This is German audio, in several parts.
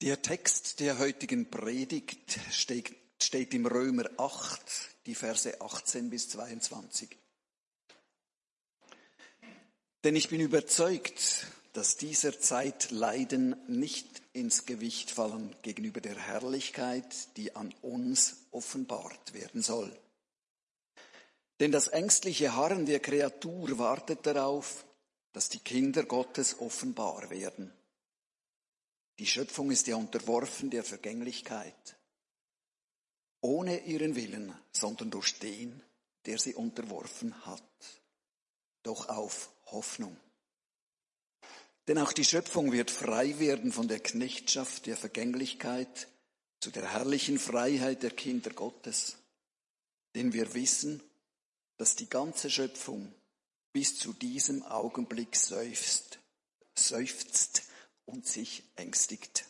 Der Text der heutigen Predigt steht im Römer 8, die Verse 18 bis 22. Denn ich bin überzeugt, dass dieser Zeit Leiden nicht ins Gewicht fallen gegenüber der Herrlichkeit, die an uns offenbart werden soll. Denn das ängstliche Harren der Kreatur wartet darauf, dass die Kinder Gottes offenbar werden. Die Schöpfung ist ja unterworfen der Vergänglichkeit, ohne ihren Willen, sondern durch den, der sie unterworfen hat, doch auf Hoffnung. Denn auch die Schöpfung wird frei werden von der Knechtschaft der Vergänglichkeit zu der herrlichen Freiheit der Kinder Gottes. Denn wir wissen, dass die ganze Schöpfung bis zu diesem Augenblick seufzt und sich ängstigt.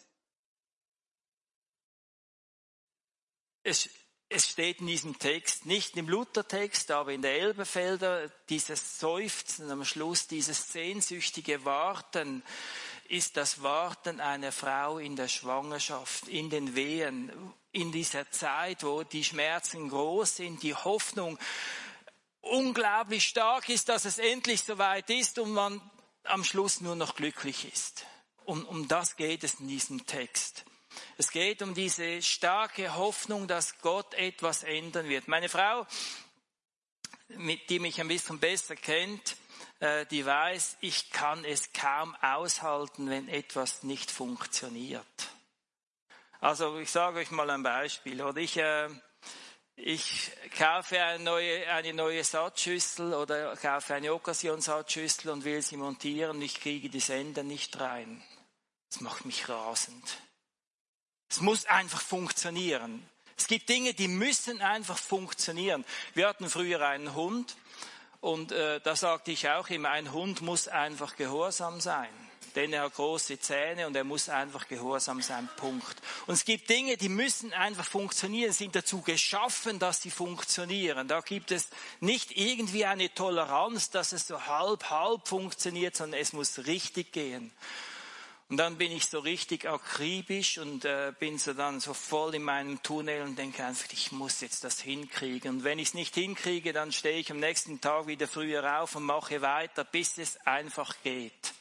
Es steht in diesem Text, nicht im Luthertext, aber in der Elberfelder, dieses Seufzen am Schluss, dieses sehnsüchtige Warten, ist das Warten einer Frau in der Schwangerschaft, in den Wehen, in dieser Zeit, wo die Schmerzen groß sind, die Hoffnung unglaublich stark ist, dass es endlich soweit ist und man am Schluss nur noch glücklich ist. Und um das geht es in diesem Text. Es geht um diese starke Hoffnung, dass Gott etwas ändern wird. Meine Frau, die mich ein bisschen besser kennt, die weiß, ich kann es kaum aushalten, wenn etwas nicht funktioniert. Also ich sage euch mal ein Beispiel. Oder ich kaufe eine neue Satzschüssel oder kaufe eine Okkasionssatzschüssel und will sie montieren. Ich kriege die Sender nicht rein. Das macht mich rasend. Es muss einfach funktionieren. Es gibt Dinge, die müssen einfach funktionieren. Wir hatten früher einen Hund und da sagte ich auch immer, ein Hund muss einfach gehorsam sein. Denn er hat große Zähne und er muss einfach gehorsam sein, Punkt. Und es gibt Dinge, die müssen einfach funktionieren, sind dazu geschaffen, dass sie funktionieren. Da gibt es nicht irgendwie eine Toleranz, dass es so halb funktioniert, sondern es muss richtig gehen. Und dann bin ich so richtig akribisch und bin dann so voll in meinem Tunnel und denke einfach, ich muss jetzt das hinkriegen. Und wenn ich es nicht hinkriege, dann stehe ich am nächsten Tag wieder früher auf und mache weiter, bis es einfach geht.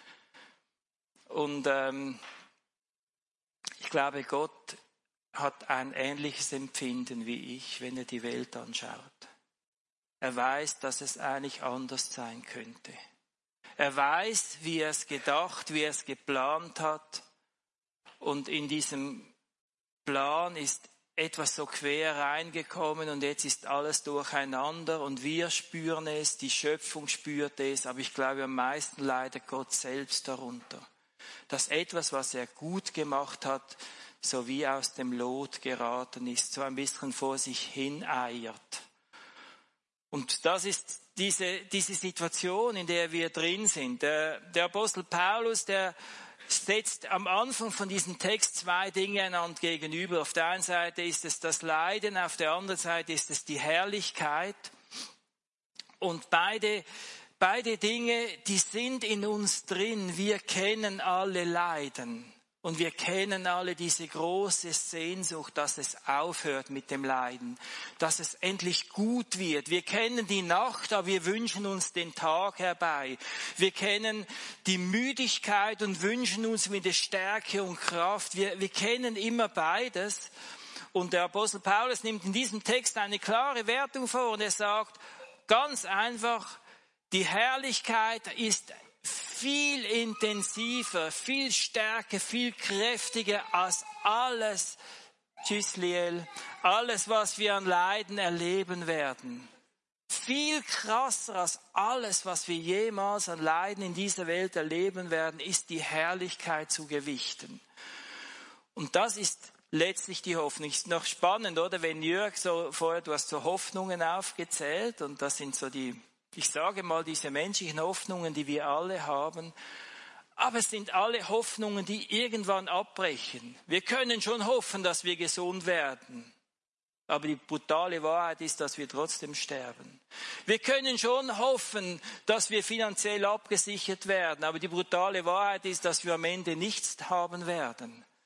Und ich glaube, Gott hat ein ähnliches Empfinden wie ich, wenn er die Welt anschaut. Er weiß, dass es eigentlich anders sein könnte. Er weiß, wie er es gedacht, wie er es geplant hat. Und in diesem Plan ist etwas so quer reingekommen und jetzt ist alles durcheinander und wir spüren es, die Schöpfung spürt es, aber ich glaube am meisten leidet Gott selbst darunter. Dass etwas, was er gut gemacht hat, so wie aus dem Lot geraten ist, so ein bisschen vor sich hin eiert. Und das ist diese Situation, in der wir drin sind. Der Apostel Paulus, der setzt am Anfang von diesem Text zwei Dinge einander gegenüber. Auf der einen Seite ist es das Leiden, auf der anderen Seite ist es die Herrlichkeit. Und beide Dinge, die sind in uns drin. Wir kennen alle Leiden. Und wir kennen alle diese große Sehnsucht, dass es aufhört mit dem Leiden, dass es endlich gut wird. Wir kennen die Nacht, aber wir wünschen uns den Tag herbei. Wir kennen die Müdigkeit und wünschen uns wieder Stärke und Kraft. Wir kennen immer beides. Und der Apostel Paulus nimmt in diesem Text eine klare Wertung vor und er sagt ganz einfach, die Herrlichkeit ist viel intensiver, viel stärker, viel kräftiger als alles, alles, was wir an Leiden erleben werden. Viel krasser als alles, was wir jemals an Leiden in dieser Welt erleben werden, ist die Herrlichkeit zu gewichten. Und das ist letztlich die Hoffnung. Ist noch spannend, oder? Wenn Jörg du hast so Hoffnungen aufgezählt und das sind so ich sage mal, diese menschlichen Hoffnungen, die wir alle haben, aber es sind alle Hoffnungen, die irgendwann abbrechen. Wir können schon hoffen, dass wir gesund werden, aber die brutale Wahrheit ist, dass wir trotzdem sterben. Wir können schon hoffen, dass wir finanziell abgesichert werden, aber die brutale Wahrheit ist, dass wir am Ende nichts haben werden.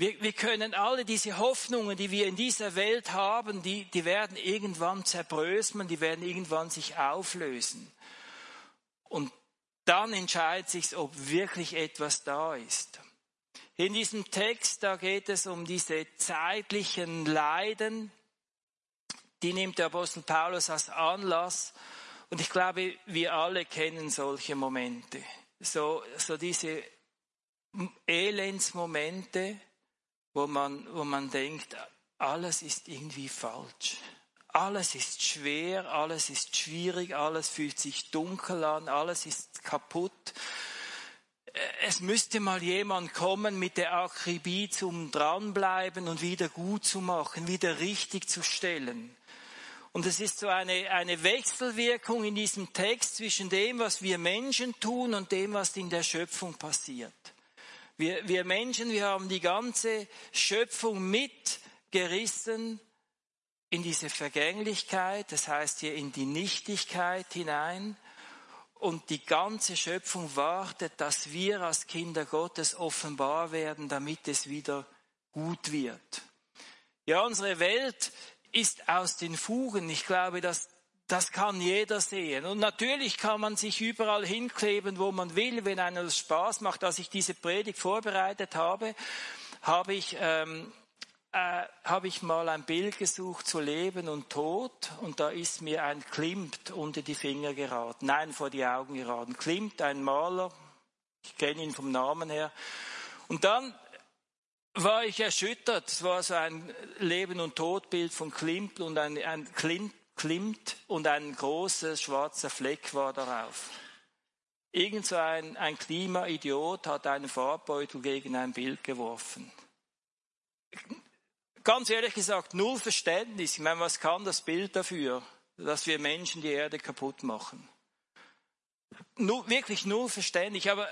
Wir können alle diese Hoffnungen, die wir in dieser Welt haben, die werden irgendwann zerbröseln, die werden irgendwann sich auflösen. Und dann entscheidet sich, ob wirklich etwas da ist. In diesem Text, da geht es um diese zeitlichen Leiden, die nimmt der Apostel Paulus als Anlass. Und ich glaube, wir alle kennen solche Momente. So diese Elendsmomente, wo man denkt, alles ist irgendwie falsch. Alles ist schwer, alles ist schwierig, alles fühlt sich dunkel an, alles ist kaputt. Es müsste mal jemand kommen mit der Akribie zum Dranbleiben und wieder gut zu machen, wieder richtig zu stellen. Und es ist so eine Wechselwirkung in diesem Text zwischen dem, was wir Menschen tun und dem, was in der Schöpfung passiert. Wir Menschen, wir haben die ganze Schöpfung mitgerissen in diese Vergänglichkeit, das heißt hier in die Nichtigkeit hinein. Und die ganze Schöpfung wartet, dass wir als Kinder Gottes offenbar werden, damit es wieder gut wird. Ja, unsere Welt ist aus den Fugen. Ich glaube, das kann jeder sehen. Und natürlich kann man sich überall hinkleben, wo man will, wenn einem das Spaß macht. Als ich diese Predigt vorbereitet habe, habe ich mal ein Bild gesucht zu Leben und Tod. Und da ist mir ein Klimt unter die Finger geraten. Nein, vor die Augen geraten. Klimt, ein Maler. Ich kenne ihn vom Namen her. Und dann war ich erschüttert. Es war so ein Leben- und Todbild von Klimt und ein Klimt und ein großer schwarzer Fleck war darauf. Irgend so ein Klimaidiot hat einen Farbbeutel gegen ein Bild geworfen. Ganz ehrlich gesagt, null Verständnis. Ich meine, was kann das Bild dafür, dass wir Menschen die Erde kaputt machen? Wirklich null Verständnis, aber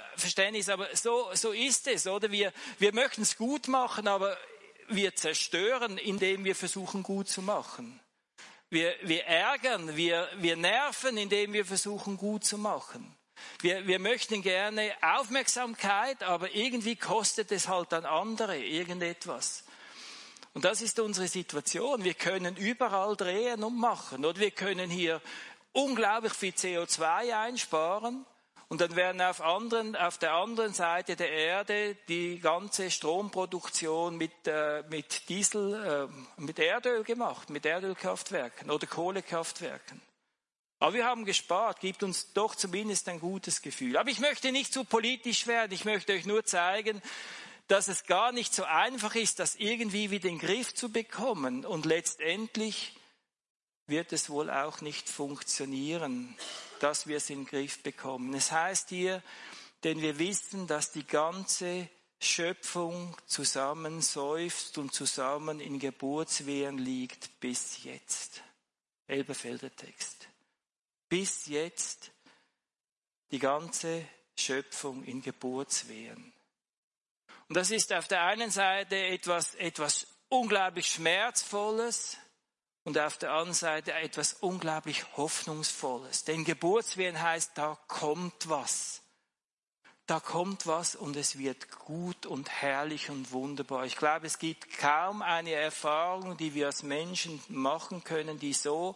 so ist es, oder? Wir möchten es gut machen, aber wir zerstören, indem wir versuchen, gut zu machen. Wir ärgern, wir nerven, indem wir versuchen, gut zu machen. Wir möchten gerne Aufmerksamkeit, aber irgendwie kostet es halt an andere irgendetwas. Und das ist unsere Situation. Wir können überall drehen und machen. Oder wir können hier unglaublich viel CO2 einsparen und dann werden auf der anderen Seite der Erde die ganze Stromproduktion mit Diesel, mit Erdöl gemacht, mit Erdölkraftwerken oder Kohlekraftwerken. Aber wir haben gespart, gibt uns doch zumindest ein gutes Gefühl. Aber ich möchte nicht zu politisch werden, ich möchte euch nur zeigen, dass es gar nicht so einfach ist, das irgendwie wieder in den Griff zu bekommen. Und letztendlich wird es wohl auch nicht funktionieren, dass wir es in den Griff bekommen. Es heißt hier, denn wir wissen, dass die ganze Schöpfung zusammen seufzt und zusammen in Geburtswehen liegt bis jetzt. Elberfelder Text. Bis jetzt die ganze Schöpfung in Geburtswehen. Und das ist auf der einen Seite etwas unglaublich Schmerzvolles und auf der anderen Seite etwas unglaublich Hoffnungsvolles. Denn Geburtswehen heißt, da kommt was. Da kommt was und es wird gut und herrlich und wunderbar. Ich glaube, es gibt kaum eine Erfahrung, die wir als Menschen machen können, die so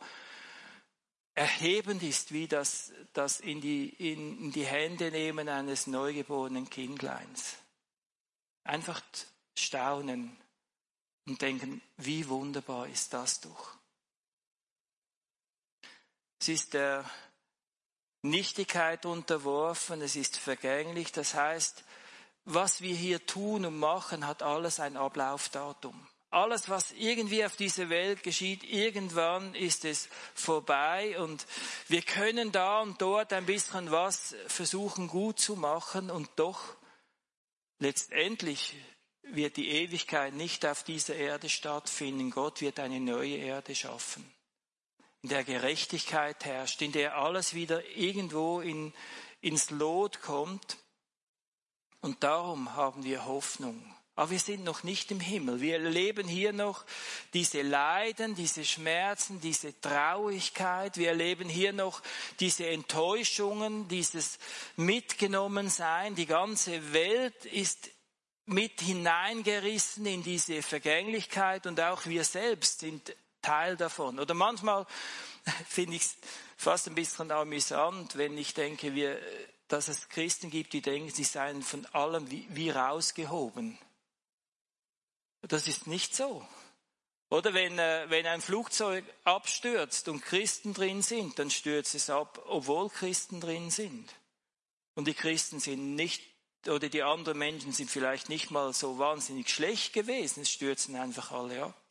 erhebend ist, wie das in die Hände nehmen eines neugeborenen Kindleins. Einfach staunen und denken, wie wunderbar ist das doch. Es ist der Nichtigkeit unterworfen, es ist vergänglich. Das heißt, was wir hier tun und machen, hat alles ein Ablaufdatum. Alles, was irgendwie auf dieser Welt geschieht, irgendwann ist es vorbei und wir können da und dort ein bisschen was versuchen gut zu machen und doch letztendlich wird die Ewigkeit nicht auf dieser Erde stattfinden. Gott wird eine neue Erde schaffen, in der Gerechtigkeit herrscht, in der alles wieder irgendwo ins Lot kommt. Und darum haben wir Hoffnung. Aber wir sind noch nicht im Himmel. Wir erleben hier noch diese Leiden, diese Schmerzen, diese Traurigkeit. Wir erleben hier noch diese Enttäuschungen, dieses Mitgenommensein. Die ganze Welt ist mit hineingerissen in diese Vergänglichkeit und auch wir selbst sind Teil davon. Oder manchmal finde ich es fast ein bisschen amüsant, wenn ich denke, dass es Christen gibt, die denken, sie seien von allem wie rausgehoben. Das ist nicht so. Oder wenn ein Flugzeug abstürzt und Christen drin sind, dann stürzt es ab, obwohl Christen drin sind. Und die Christen sind nicht, oder die anderen Menschen sind vielleicht nicht mal so wahnsinnig schlecht gewesen, es stürzen einfach alle ab.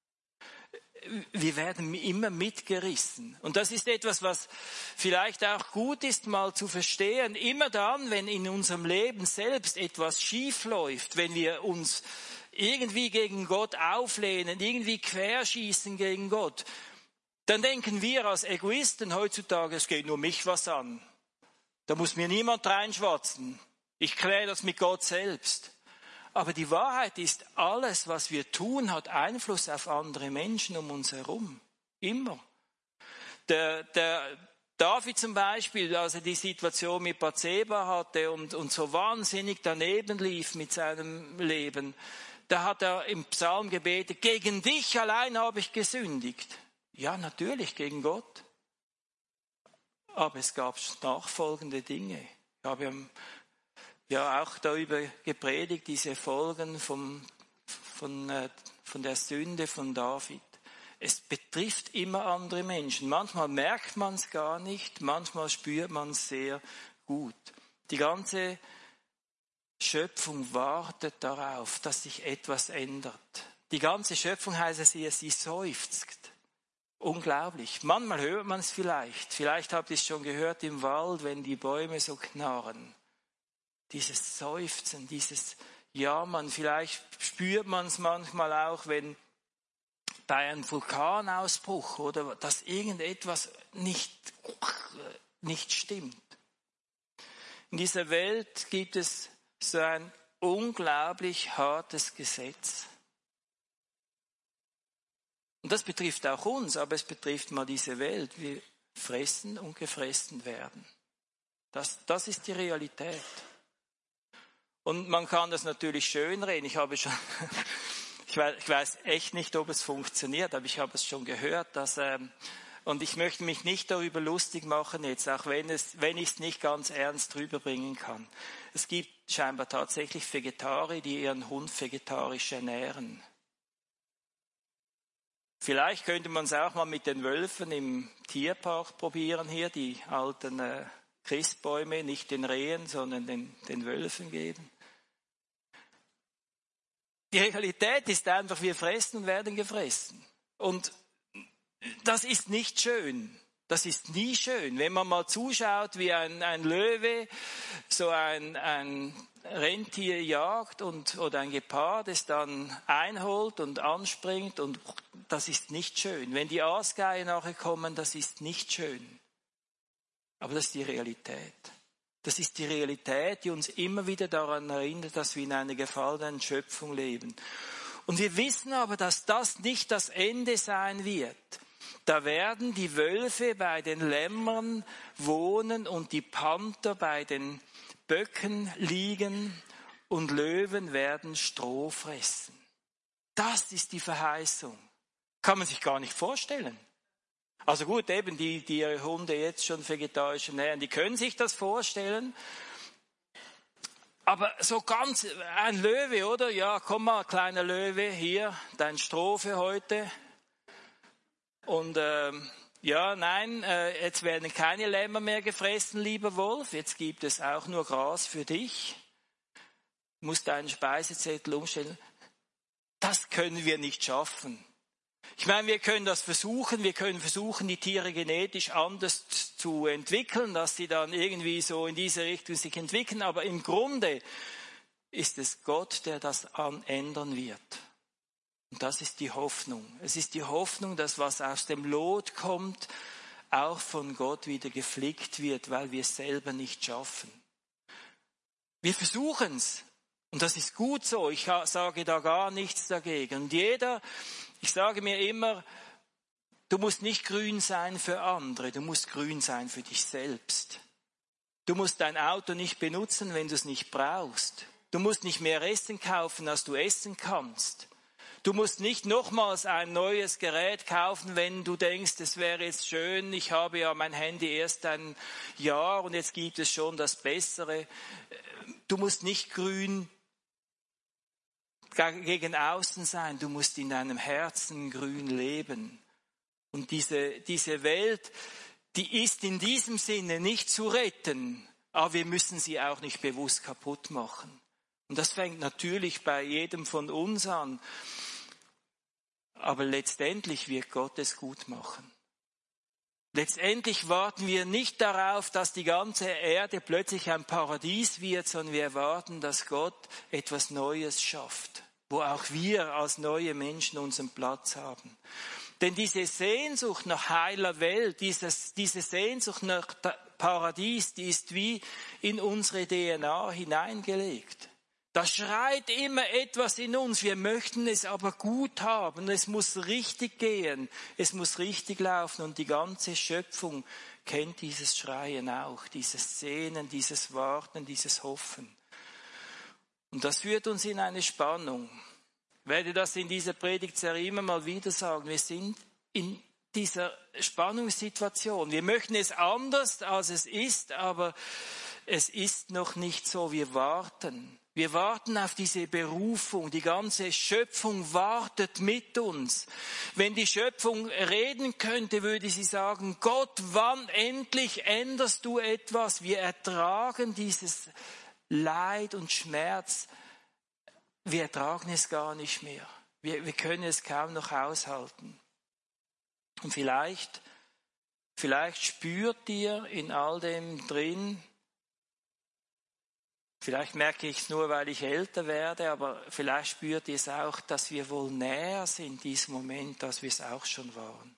Wir werden immer mitgerissen. Und das ist etwas, was vielleicht auch gut ist, mal zu verstehen. Immer dann, wenn in unserem Leben selbst etwas schief läuft, wenn wir uns irgendwie gegen Gott auflehnen, irgendwie querschießen gegen Gott, dann denken wir als Egoisten heutzutage, es geht nur mich was an. Da muss mir niemand reinschwatzen. Ich kläre das mit Gott selbst. Aber die Wahrheit ist, alles, was wir tun, hat Einfluss auf andere Menschen um uns herum. Immer. Der David zum Beispiel, als er die Situation mit Bathseba hatte und so wahnsinnig daneben lief mit seinem Leben, da hat er im Psalm gebetet, gegen dich allein habe ich gesündigt. Ja, natürlich, gegen Gott. Aber es gab nachfolgende Dinge. Ich habe ja auch darüber gepredigt, diese Folgen von der Sünde von David. Es betrifft immer andere Menschen. Manchmal merkt man es gar nicht, manchmal spürt man es sehr gut. Die ganze Schöpfung wartet darauf, dass sich etwas ändert. Die ganze Schöpfung heißt es hier, sie seufzt. Unglaublich. Manchmal hört man es vielleicht. Vielleicht habt ihr es schon gehört im Wald, wenn die Bäume so knarren. Dieses Seufzen, dieses Jammern. Vielleicht spürt man es manchmal auch, wenn bei einem Vulkanausbruch oder dass irgendetwas nicht stimmt. In dieser Welt gibt es so ein unglaublich hartes Gesetz. Und das betrifft auch uns, aber es betrifft mal diese Welt. Wir fressen und gefressen werden. Das ist die Realität. Und man kann das natürlich schönreden. Ich weiß echt nicht, ob es funktioniert, aber ich habe es schon gehört, und ich möchte mich nicht darüber lustig machen jetzt, auch wenn ich es nicht ganz ernst rüberbringen kann. Es gibt scheinbar tatsächlich Vegetarier, die ihren Hund vegetarisch ernähren. Vielleicht könnte man es auch mal mit den Wölfen im Tierpark probieren hier, die alten Christbäume, nicht den Rehen, sondern den Wölfen geben. Die Realität ist einfach, wir fressen und werden gefressen. Und das ist nicht schön. Das ist nie schön. Wenn man mal zuschaut, wie ein Löwe so ein Rentier jagt oder ein Gepard es dann einholt und anspringt, und das ist nicht schön. Wenn die Aasgeier nachher kommen, das ist nicht schön. Aber das ist die Realität. Das ist die Realität, die uns immer wieder daran erinnert, dass wir in einer gefallenen Schöpfung leben. Und wir wissen aber, dass das nicht das Ende sein wird. Da werden die Wölfe bei den Lämmern wohnen und die Panther bei den Böcken liegen und Löwen werden Stroh fressen. Das ist die Verheißung. Kann man sich gar nicht vorstellen. Also gut, eben die ihre Hunde jetzt schon vegetarisch ernähren, die können sich das vorstellen. Aber so ganz, ein Löwe, oder? Ja, komm mal, kleiner Löwe, hier, dein Stroh für heute. Und jetzt werden keine Lämmer mehr gefressen, lieber Wolf. Jetzt gibt es auch nur Gras für dich. Du musst deinen Speisezettel umstellen. Das können wir nicht schaffen. Ich meine, wir können das versuchen. Wir können versuchen, die Tiere genetisch anders zu entwickeln, dass sie dann irgendwie so in diese Richtung sich entwickeln. Aber im Grunde ist es Gott, der das ändern wird. Und das ist die Hoffnung. Es ist die Hoffnung, dass was aus dem Lot kommt, auch von Gott wieder geflickt wird, weil wir es selber nicht schaffen. Wir versuchen es. Und das ist gut so. Ich sage da gar nichts dagegen. Und ich sage mir immer, du musst nicht grün sein für andere, du musst grün sein für dich selbst. Du musst dein Auto nicht benutzen, wenn du es nicht brauchst. Du musst nicht mehr Essen kaufen, als du essen kannst. Du musst nicht nochmals ein neues Gerät kaufen, wenn du denkst, es wäre jetzt schön, ich habe ja mein Handy erst ein Jahr und jetzt gibt es schon das Bessere. Du musst nicht grün gegen außen sein, du musst in deinem Herzen grün leben. Und diese Welt, die ist in diesem Sinne nicht zu retten, aber wir müssen sie auch nicht bewusst kaputt machen. Und das fängt natürlich bei jedem von uns an. Aber letztendlich wird Gott es gut machen. Letztendlich warten wir nicht darauf, dass die ganze Erde plötzlich ein Paradies wird, sondern wir erwarten, dass Gott etwas Neues schafft, wo auch wir als neue Menschen unseren Platz haben. Denn diese Sehnsucht nach heiler Welt, diese Sehnsucht nach Paradies, die ist wie in unsere DNA hineingelegt. Da schreit immer etwas in uns, wir möchten es aber gut haben, es muss richtig gehen, es muss richtig laufen und die ganze Schöpfung kennt dieses Schreien auch, dieses Sehnen, dieses Warten, dieses Hoffen. Und das führt uns in eine Spannung. Ich werde das in dieser Predigtserie immer mal wieder sagen, wir sind in dieser Spannungssituation. Wir möchten es anders, als es ist, aber es ist noch nicht so, wir warten. Wir warten auf diese Berufung. Die ganze Schöpfung wartet mit uns. Wenn die Schöpfung reden könnte, würde sie sagen, Gott, wann endlich änderst du etwas? Wir ertragen dieses Leid und Schmerz. Wir ertragen es gar nicht mehr. Wir können es kaum noch aushalten. Und vielleicht spürt ihr in all dem drin, vielleicht merke ich es nur, weil ich älter werde, aber vielleicht spürt ihr es auch, dass wir wohl näher sind in diesem Moment, als wir es auch schon waren.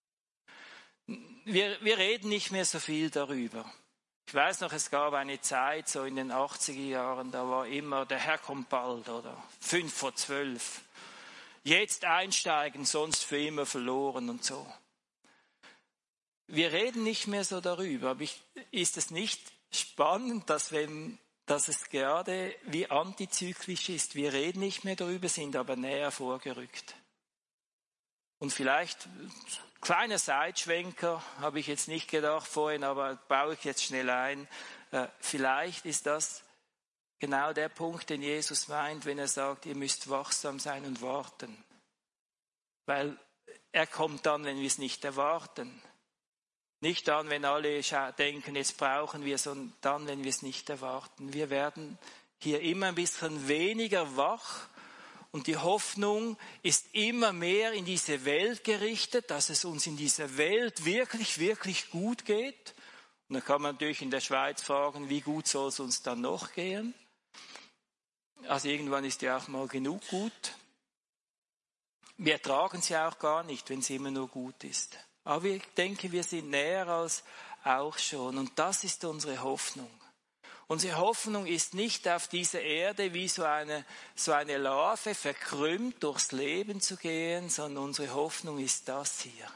Wir reden nicht mehr so viel darüber. Ich weiß noch, es gab eine Zeit, so in den 80er Jahren, da war immer, der Herr kommt bald oder 11:55. Jetzt einsteigen, sonst für immer verloren und so. Wir reden nicht mehr so darüber, aber ist es nicht spannend, dass es gerade wie antizyklisch ist. Wir reden nicht mehr darüber, sind aber näher vorgerückt. Und vielleicht, kleiner Seitschwenker, habe ich jetzt nicht gedacht vorhin, aber baue ich jetzt schnell ein. Vielleicht ist das genau der Punkt, den Jesus meint, wenn er sagt, ihr müsst wachsam sein und warten. Weil er kommt dann, wenn wir es nicht erwarten. Nicht dann, wenn alle denken, jetzt brauchen wir, sondern dann, wenn wir es nicht erwarten. Wir werden hier immer ein bisschen weniger wach und die Hoffnung ist immer mehr in diese Welt gerichtet, dass es uns in dieser Welt wirklich, wirklich gut geht. Und dann kann man natürlich in der Schweiz fragen, wie gut soll es uns dann noch gehen? Also irgendwann ist ja auch mal genug gut. Wir ertragen sie auch gar nicht, wenn sie immer nur gut ist. Aber ich denke, wir sind näher als auch schon. Und das ist unsere Hoffnung. Unsere Hoffnung ist nicht auf dieser Erde wie so eine Larve verkrümmt durchs Leben zu gehen, sondern unsere Hoffnung ist das hier.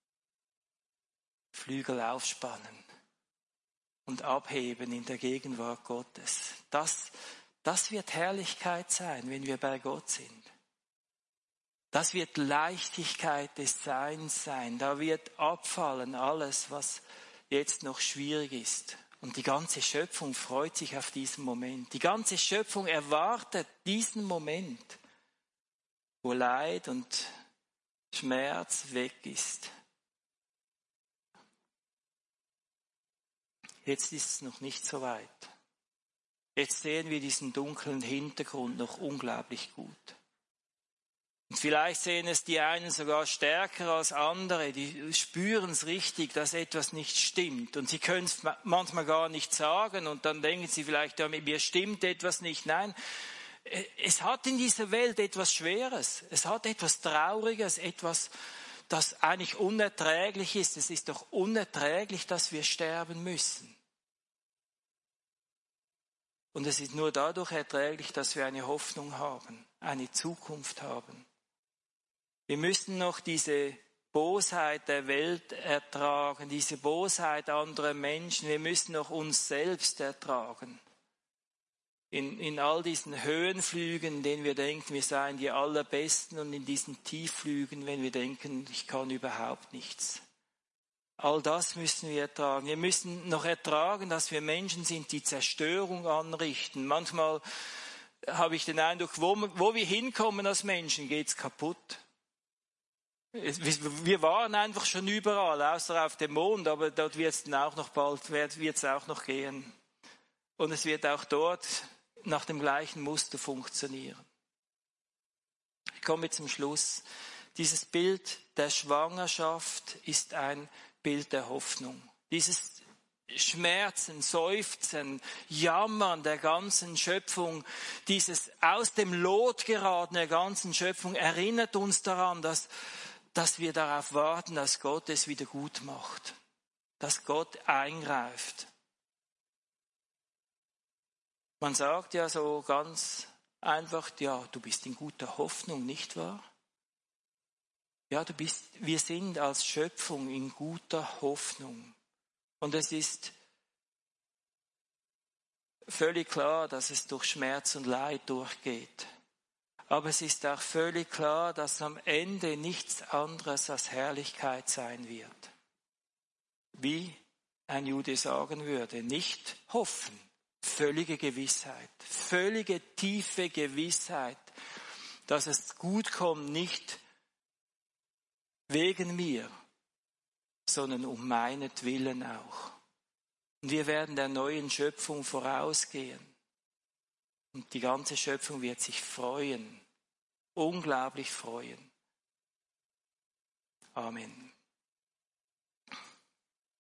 Flügel aufspannen und abheben in der Gegenwart Gottes. Das wird Herrlichkeit sein, wenn wir bei Gott sind. Das wird Leichtigkeit des Seins sein. Da wird abfallen alles, was jetzt noch schwierig ist. Und die ganze Schöpfung freut sich auf diesen Moment. Die ganze Schöpfung erwartet diesen Moment, wo Leid und Schmerz weg ist. Jetzt ist es noch nicht so weit. Jetzt sehen wir diesen dunklen Hintergrund noch unglaublich gut. Und vielleicht sehen es die einen sogar stärker als andere, die spüren es richtig, dass etwas nicht stimmt. Und sie können es manchmal gar nicht sagen und dann denken sie vielleicht, ja, mir stimmt etwas nicht. Nein, es hat in dieser Welt etwas Schweres, es hat etwas Trauriges, etwas, das eigentlich unerträglich ist. Es ist doch unerträglich, dass wir sterben müssen. Und es ist nur dadurch erträglich, dass wir eine Hoffnung haben, eine Zukunft haben. Wir müssen noch diese Bosheit der Welt ertragen, diese Bosheit anderer Menschen. Wir müssen noch uns selbst ertragen. in all diesen Höhenflügen, in denen wir denken, wir seien die Allerbesten, und in diesen Tiefflügen, wenn wir denken, ich kann überhaupt nichts. All das müssen wir ertragen. Wir müssen noch ertragen, dass wir Menschen sind, die Zerstörung anrichten. Manchmal habe ich den Eindruck, wo wir hinkommen als Menschen, geht's kaputt. Wir waren einfach schon überall, außer auf dem Mond, aber dort wird es dann auch noch bald, wird es auch noch gehen. Und es wird auch dort nach dem gleichen Muster funktionieren. Ich komme zum Schluss. Dieses Bild der Schwangerschaft ist ein Bild der Hoffnung. Dieses Schmerzen, Seufzen, Jammern der ganzen Schöpfung, dieses aus dem Lot geraten der ganzen Schöpfung erinnert uns daran, dass wir darauf warten, dass Gott es wieder gut macht, dass Gott eingreift. Man sagt ja so ganz einfach, ja, du bist in guter Hoffnung, nicht wahr? Ja, wir sind als Schöpfung in guter Hoffnung. Und es ist völlig klar, dass es durch Schmerz und Leid durchgeht. Aber es ist auch völlig klar, dass am Ende nichts anderes als Herrlichkeit sein wird. Wie ein Jude sagen würde, nicht hoffen, völlige Gewissheit, völlige tiefe Gewissheit, dass es gut kommt, nicht wegen mir, sondern um meinetwillen auch. Und wir werden der neuen Schöpfung vorausgehen. Und die ganze Schöpfung wird sich freuen, unglaublich freuen. Amen.